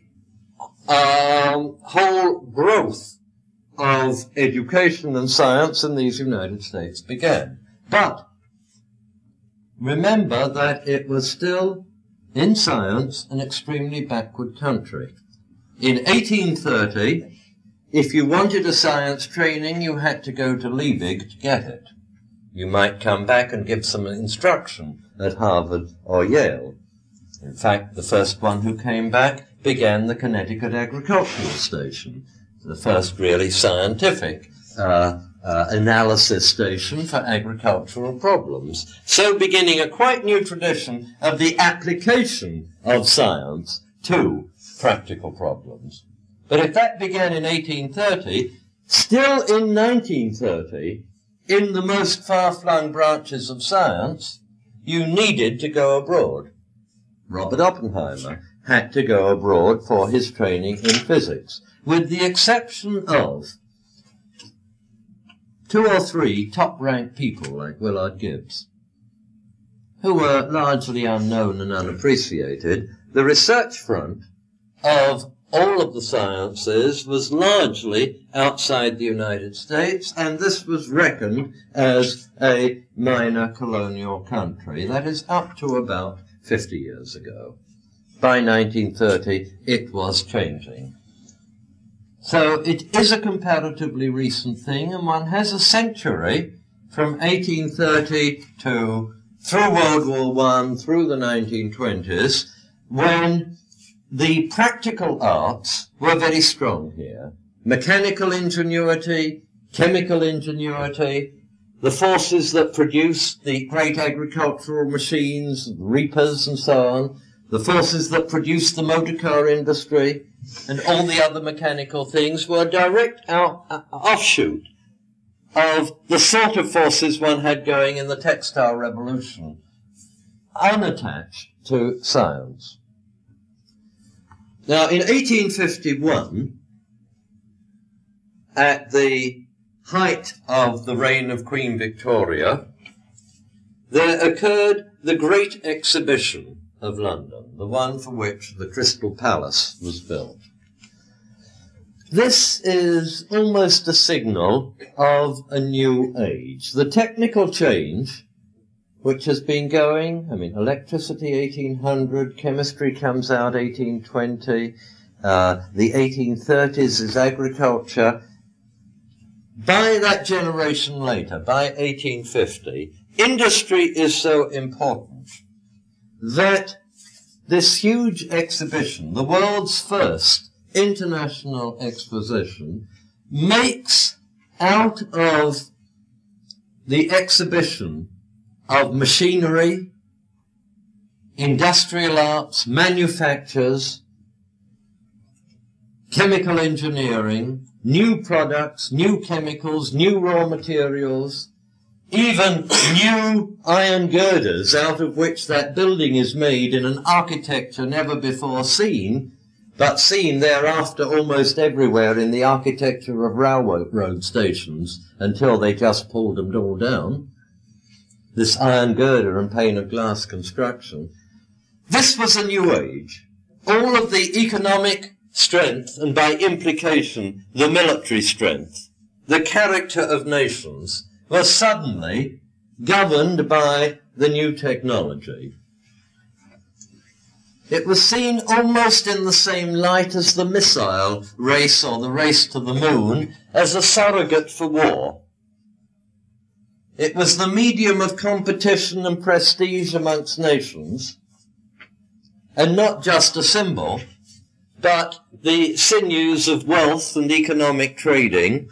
whole growth of education and science in these United States began. But remember that it was still, in science, an extremely backward country. In 1830, if you wanted a science training, you had to go to Liebig to get it. You might come back and give some instruction at Harvard or Yale. In fact, the first one who came back began the Connecticut Agricultural Station, the first really scientific analysis station for agricultural problems. So beginning a quite new tradition of the application of science to practical problems. But if that began in 1830, still in 1930, in the most far-flung branches of science, you needed to go abroad. Robert Oppenheimer had to go abroad for his training in physics, with the exception of 2 or 3 top-ranked people like Willard Gibbs, who were largely unknown and unappreciated. The research front of all of the sciences was largely outside the United States, and this was reckoned as a minor colonial country. That is up to about 50 years ago. By 1930, it was changing. So it is a comparatively recent thing, and one has a century from 1830 to through World War I, through the 1920s, when the practical arts were very strong here. Mechanical ingenuity, chemical ingenuity, the forces that produced the great agricultural machines, reapers and so on, the forces that produced the motor car industry, and all the other mechanical things were a direct offshoot of the sort of forces one had going in the textile revolution, unattached to science. Now, in 1851, at the height of the reign of Queen Victoria, there occurred the Great Exhibition of London, the one for which the Crystal Palace was built. This is almost a signal of a new age. The technical change, which has been going, electricity 1800, chemistry comes out 1820, the 1830s is agriculture. By that generation later, by 1850, industry is so important that this huge exhibition, the world's first international exposition, makes out of the exhibition of machinery, industrial arts, manufactures, chemical engineering, new products, new chemicals, new raw materials, even new iron girders out of which that building is made in an architecture never before seen, but seen thereafter almost everywhere in the architecture of railroad stations until they just pulled them all down. This iron girder and pane of glass construction. This was a new age. All of the economic strength, and by implication the military strength, the character of nations, was suddenly governed by the new technology. It was seen almost in the same light as the missile race or the race to the moon, as a surrogate for war. It was the medium of competition and prestige amongst nations, and not just a symbol, but the sinews of wealth and economic trading.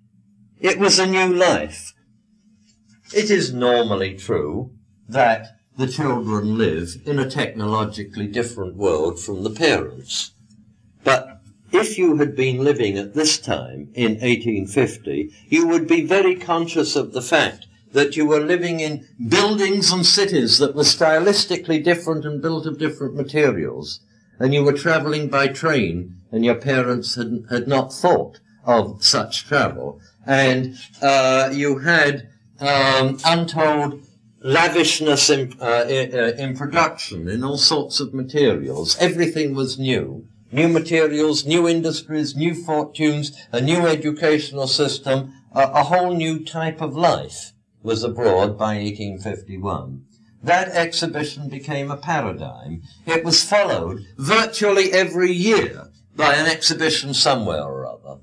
It was a new life. It is normally true that the children live in a technologically different world from the parents. But if you had been living at this time in 1850, you would be very conscious of the fact that you were living in buildings and cities that were stylistically different and built of different materials, and you were traveling by train, and your parents had not thought of such travel, and you had untold lavishness in production, in all sorts of materials. Everything was new. New materials, new industries, new fortunes, a new educational system, a whole new type of life was abroad by 1851. That exhibition became a paradigm. It was followed virtually every year by an exhibition somewhere or other.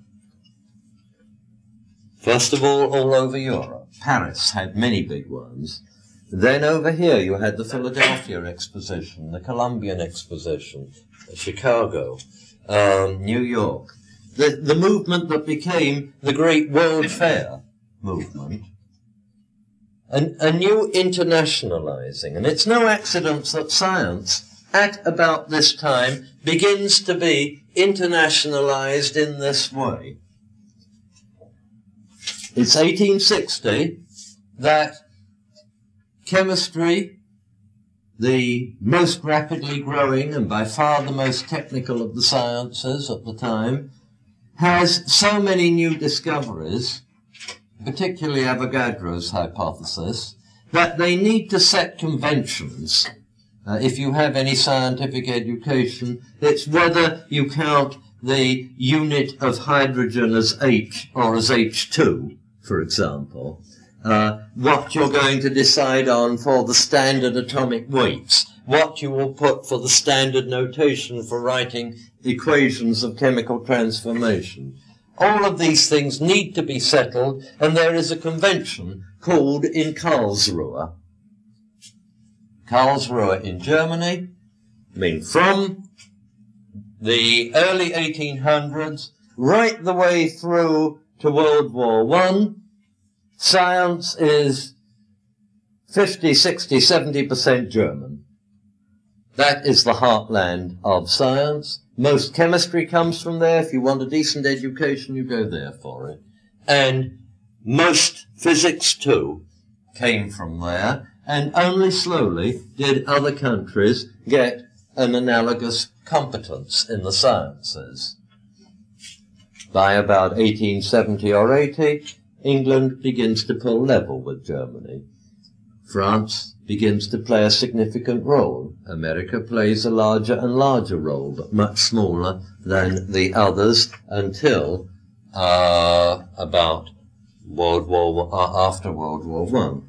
First of all over Europe. Paris had many big ones. Then over here you had the Philadelphia Exposition, the Columbian Exposition, Chicago, New York. The movement that became the Great World Fair movement. A new internationalizing. And it's no accident that science, at about this time, begins to be internationalized in this way. It's 1860 that chemistry, the most rapidly growing and by far the most technical of the sciences at the time, has so many new discoveries, particularly Avogadro's hypothesis, that they need to set conventions. If you have any scientific education, it's whether you count the unit of hydrogen as H or as H2, for example, what you're going to decide on for the standard atomic weights, what you will put for the standard notation for writing equations of chemical transformation. All of these things need to be settled, and there is a convention called in Karlsruhe. Karlsruhe in Germany, I mean from the early 1800s right the way through to World War I, science is 50, 60, 70% German. That is the heartland of science. Most chemistry comes from there. If you want a decent education, you go there for it. And most physics, too, came from there. And only slowly did other countries get an analogous competence in the sciences. By about 1870 or 80, England begins to pull level with Germany. France begins to play a significant role. America plays a larger and larger role, but much smaller than the others until about after World War I.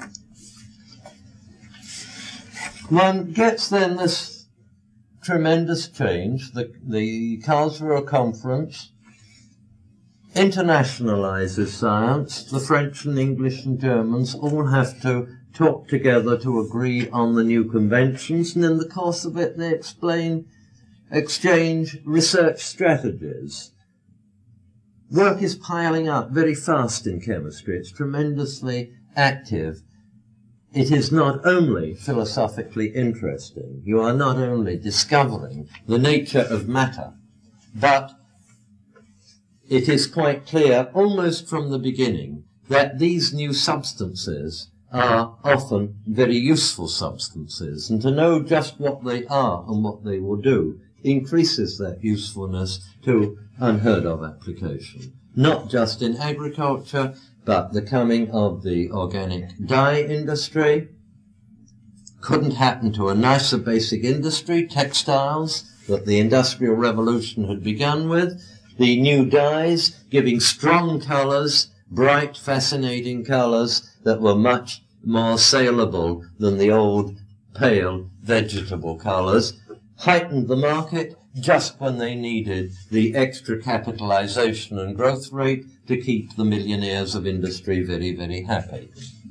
One gets then this tremendous change. The Karlsruhe Conference internationalizes science. The French and English and Germans all have to talk together to agree on the new conventions, and in the course of it they exchange research strategies. Work is piling up very fast in chemistry. It's tremendously active. It is not only philosophically interesting. You are not only discovering the nature of matter, but it is quite clear almost from the beginning that these new substances are often very useful substances, and to know just what they are and what they will do increases that usefulness to unheard of application. Not just in agriculture, but the coming of the organic dye industry couldn't happen to a nicer basic industry, textiles, that the Industrial Revolution had begun with. The new dyes giving strong colors, bright, fascinating colors that were much more saleable than the old, pale, vegetable colors, heightened the market just when they needed the extra capitalization and growth rate to keep the millionaires of industry very, very happy.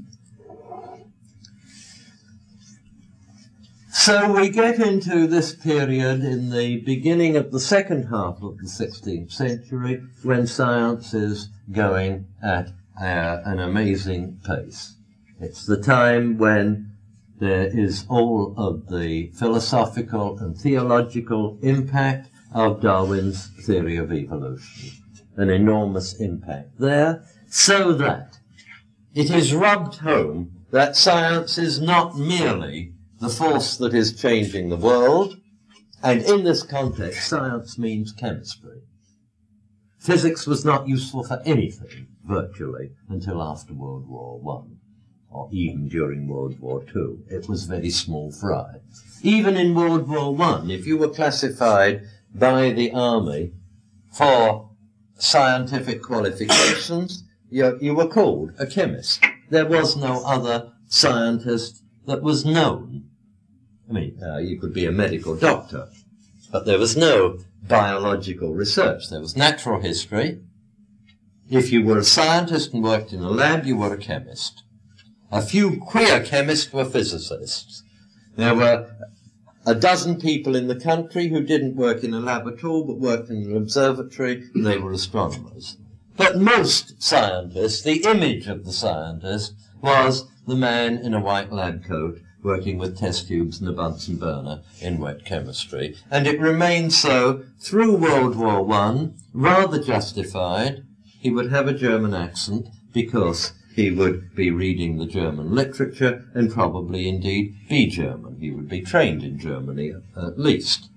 So we get into this period in the beginning of the second half of the 16th century when science is going at an amazing pace. It's the time when there is all of the philosophical and theological impact of Darwin's theory of evolution. An enormous impact there, so that it is rubbed home that science is not merely the force that is changing the world, and in this context, science means chemistry. Physics was not useful for anything, virtually, until after World War I, or even during World War II. It was very small fry. Even in World War I, if you were classified by the army for scientific qualifications, you were called a chemist. There was no other scientist that was known. I mean, you could be a medical doctor, but there was no biological research. There was natural history. If you were a scientist and worked in a lab, you were a chemist. A few queer chemists were physicists. There were a dozen people in the country who didn't work in a lab at all, but worked in an observatory, and they were astronomers. But most scientists, the image of the scientist was the man in a white lab coat working with test tubes and a Bunsen burner in wet chemistry. And it remained so through World War I, rather justified. He would have a German accent because he would be reading the German literature and probably indeed be German. He would be trained in Germany at least.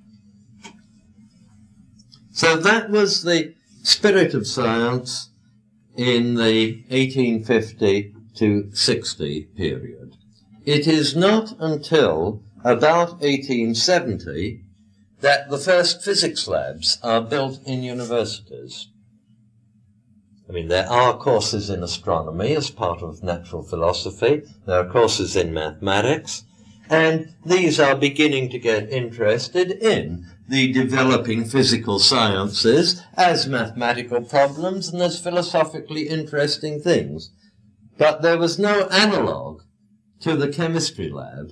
So that was the spirit of science in the 1850 to 60 period. It is not until about 1870 that the first physics labs are built in universities. I mean, there are courses in astronomy as part of natural philosophy. There are courses in mathematics. And these are beginning to get interested in the developing physical sciences as mathematical problems and as philosophically interesting things. But there was no analogue to the chemistry lab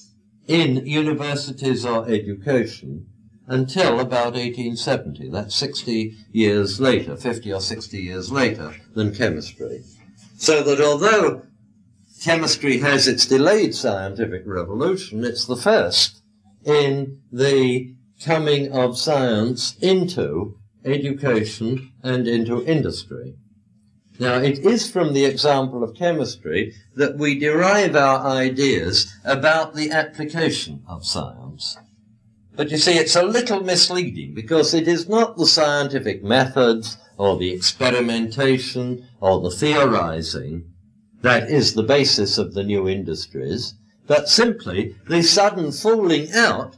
in universities or education until about 1870. That's 60 years later, 50 or 60 years later than chemistry. So that although chemistry has its delayed scientific revolution, it's the first in the coming of science into education and into industry. Now, it is from the example of chemistry that we derive our ideas about the application of science. But you see, it's a little misleading because it is not the scientific methods or the experimentation or the theorizing that is the basis of the new industries, but simply the sudden falling out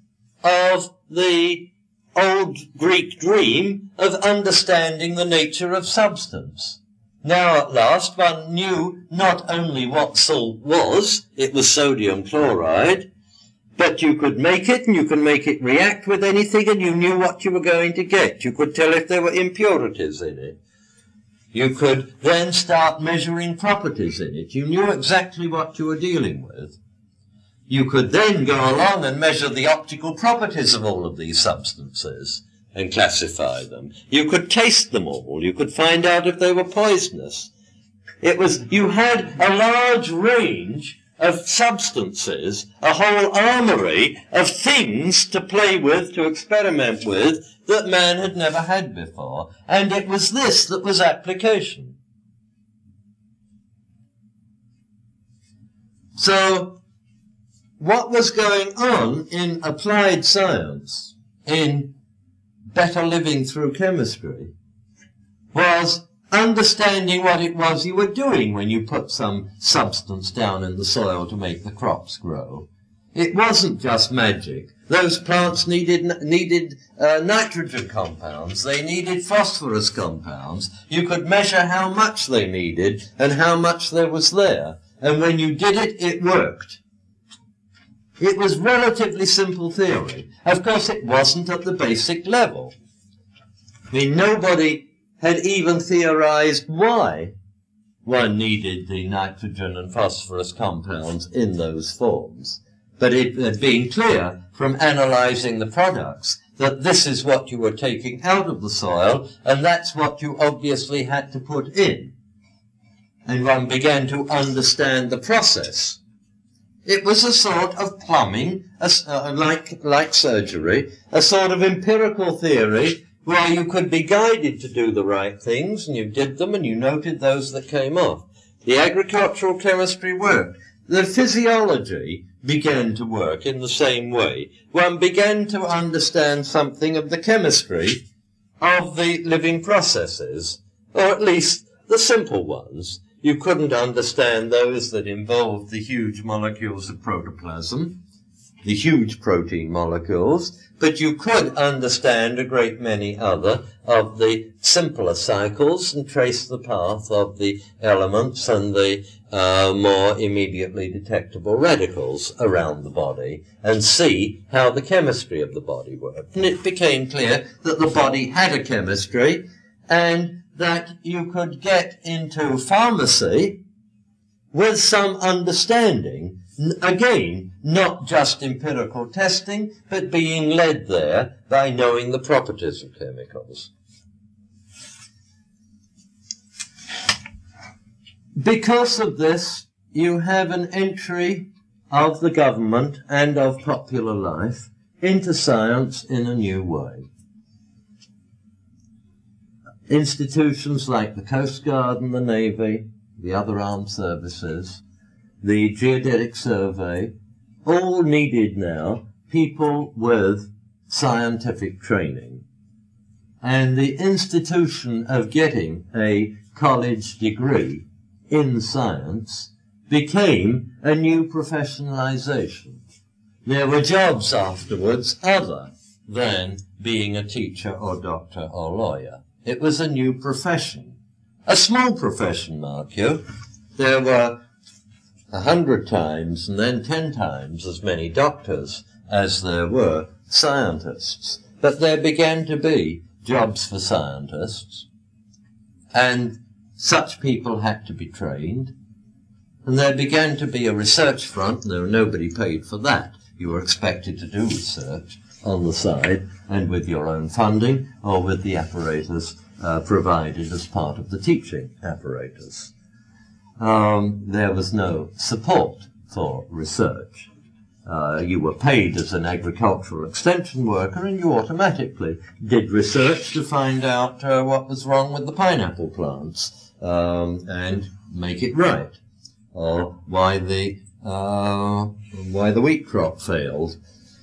of the old Greek dream of understanding the nature of substance. Now at last one knew not only what salt was, it was sodium chloride, but you could make it and you could make it react with anything and you knew what you were going to get. You could tell if there were impurities in it. You could then start measuring properties in it. You knew exactly what you were dealing with. You could then go along and measure the optical properties of all of these substances and classify them. You could taste them all. You could find out if they were poisonous. You had a large range of substances, a whole armory of things to play with, to experiment with, that man had never had before. And it was this that was application. So, what was going on in applied science, in better living through chemistry, was understanding what it was you were doing when you put some substance down in the soil to make the crops grow. It wasn't just magic. Those plants needed nitrogen compounds. They needed phosphorus compounds. You could measure how much they needed and how much there was there. And when you did it, it worked. It was relatively simple theory. Of course, it wasn't at the basic level. I mean, nobody had even theorized why one needed the nitrogen and phosphorus compounds in those forms. But it had been clear from analyzing the products that this is what you were taking out of the soil, and that's what you obviously had to put in. And one began to understand the process. It was a sort of plumbing, like surgery, a sort of empirical theory where you could be guided to do the right things, and you did them, and you noted those that came off. The agricultural chemistry worked. The physiology began to work in the same way. One began to understand something of the chemistry of the living processes, or at least the simple ones. You couldn't understand those that involved the huge molecules of protoplasm, the huge protein molecules, but you could understand a great many other of the simpler cycles and trace the path of the elements and the more immediately detectable radicals around the body and see how the chemistry of the body worked. And it became clear that the body had a chemistry and that you could get into pharmacy with some understanding, again, not just empirical testing, but being led there by knowing the properties of chemicals. Because of this, you have an entry of the government and of popular life into science in a new way. Institutions like the Coast Guard and the Navy, the other armed services, the Geodetic Survey, all needed now people with scientific training. And the institution of getting a college degree in science became a new professionalization. There were jobs afterwards other than being a teacher or doctor or lawyer. It was a new profession. A small profession, mark you. There were 100 times and then 10 times as many doctors as there were scientists. But there began to be jobs for scientists, and such people had to be trained. And there began to be a research front, though nobody paid for that. You were expected to do research on the side and with your own funding or with the apparatus provided as part of the teaching apparatus. There was no support for research. You were paid as an agricultural extension worker and you automatically did research to find out what was wrong with the pineapple plants and make it right, or why the wheat crop failed.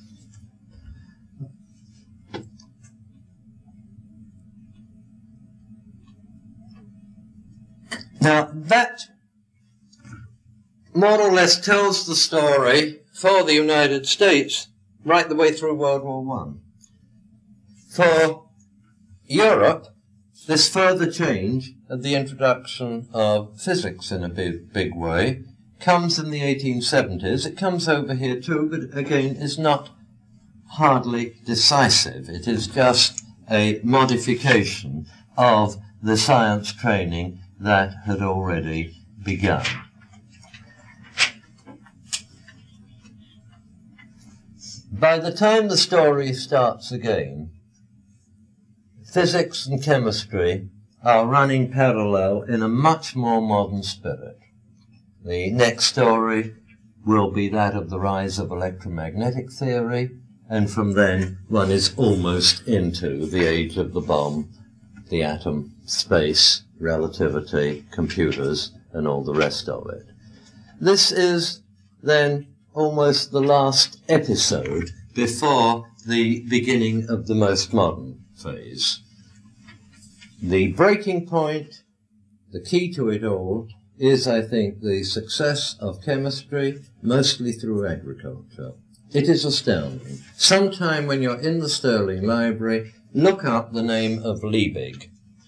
Now, that more or less tells the story for the United States right the way through World War I. For Europe, this further change of the introduction of physics in a big way comes in the 1870s. It comes over here too, but again is not hardly decisive. It is just a modification of the science training that had already begun. By the time the story starts again, physics and chemistry are running parallel in a much more modern spirit. The next story will be that of the rise of electromagnetic theory, and from then one is almost into the age of the bomb, the atom, space, relativity, computers, and all the rest of it. This is then almost the last episode before the beginning of the most modern phase. The breaking point, the key to it all, is, I think, the success of chemistry, mostly through agriculture. It is astounding. Sometime when you're in the Sterling Library, look up the name of Liebig.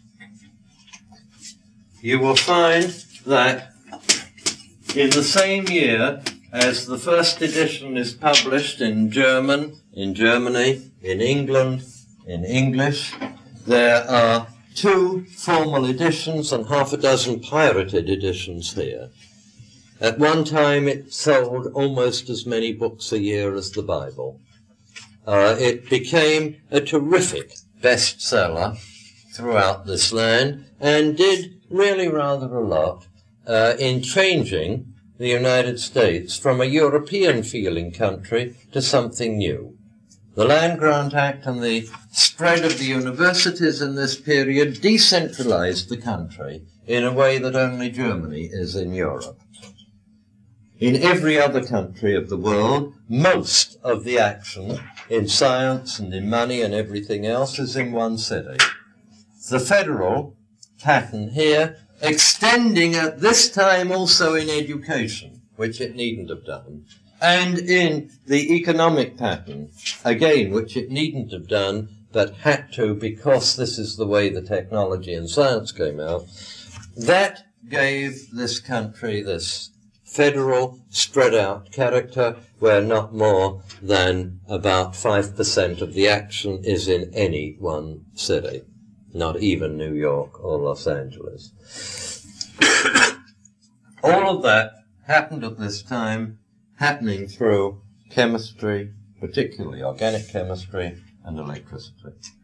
You will find that in the same year as the first edition is published in German, in Germany, in England, in English, there are 2 formal editions and half a dozen pirated editions here. At one time it sold almost as many books a year as the Bible. It became a terrific bestseller throughout this land and did really rather a lot in changing the United States from a European-feeling country to something new. The Land Grant Act and the spread of the universities in this period decentralized the country in a way that only Germany is in Europe. In every other country of the world, most of the action in science and in money and everything else is in one city. The federal pattern here, extending at this time also in education, which it needn't have done, and in the economic pattern, again, which it needn't have done, but had to because this is the way the technology and science came out, that gave this country this federal, spread-out character where not more than about 5% of the action is in any one city, not even New York or Los Angeles. All of that happened at this time, happening through chemistry, particularly organic chemistry and electricity.